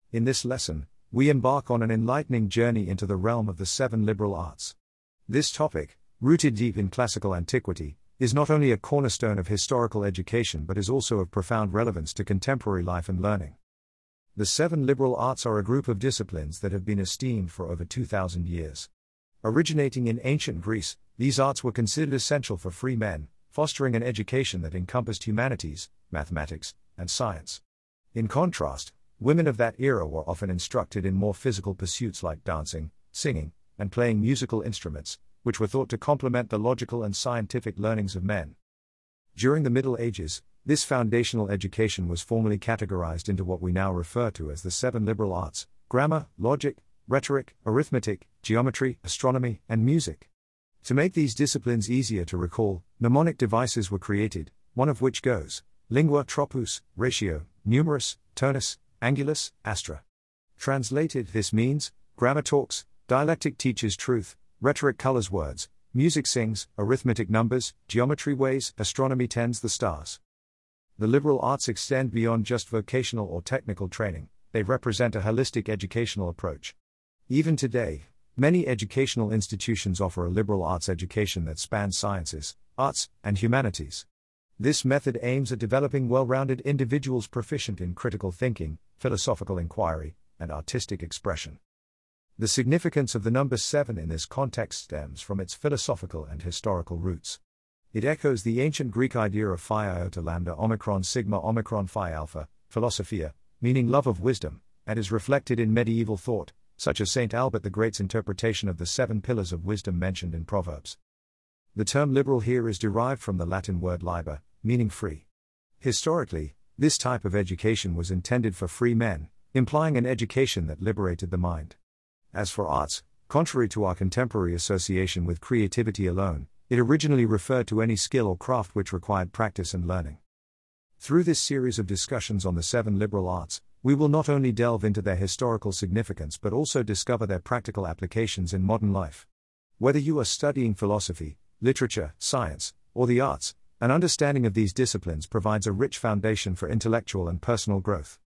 In this lesson, we embark on an enlightening journey into the realm of the 7 liberal arts. This topic, rooted deep in classical antiquity, is not only a cornerstone of historical education but is also of profound relevance to contemporary life and learning. The 7 liberal arts are a group of disciplines that have been esteemed for over 2,000 years. Originating in ancient Greece, these arts were considered essential for free men, fostering an education that encompassed humanities, mathematics, and science. In contrast, women of that era were often instructed in more physical pursuits like dancing, singing, and playing musical instruments, which were thought to complement the logical and scientific learnings of men. During the Middle Ages, this foundational education was formally categorized into what we now refer to as the 7 liberal arts: grammar, logic, rhetoric, arithmetic, geometry, astronomy, and music. To make these disciplines easier to recall, mnemonic devices were created, one of which goes: lingua, tropus, ratio, numerus, tonus, angulus, astra. Translated, this means, grammar talks, dialectic teaches truth, rhetoric colors words, music sings, arithmetic numbers, geometry weighs, astronomy tends the stars. The liberal arts extend beyond just vocational or technical training, they represent a holistic educational approach. Even today, many educational institutions offer a liberal arts education that spans sciences, arts, and humanities. This method aims at developing well-rounded individuals proficient in critical thinking, philosophical inquiry, and artistic expression. The significance of the number 7 in this context stems from its philosophical and historical roots. It echoes the ancient Greek idea of phi iota lambda omicron sigma omicron phi alpha, philosophia, meaning love of wisdom, and is reflected in medieval thought, such as St. Albert the Great's interpretation of the 7 pillars of wisdom mentioned in Proverbs. The term liberal here is derived from the Latin word liber, meaning free. Historically, this type of education was intended for free men, implying an education that liberated the mind. As for arts, contrary to our contemporary association with creativity alone, it originally referred to any skill or craft which required practice and learning. Through this series of discussions on the 7 liberal arts, we will not only delve into their historical significance but also discover their practical applications in modern life. Whether you are studying philosophy, literature, science, or the arts, an understanding of these disciplines provides a rich foundation for intellectual and personal growth.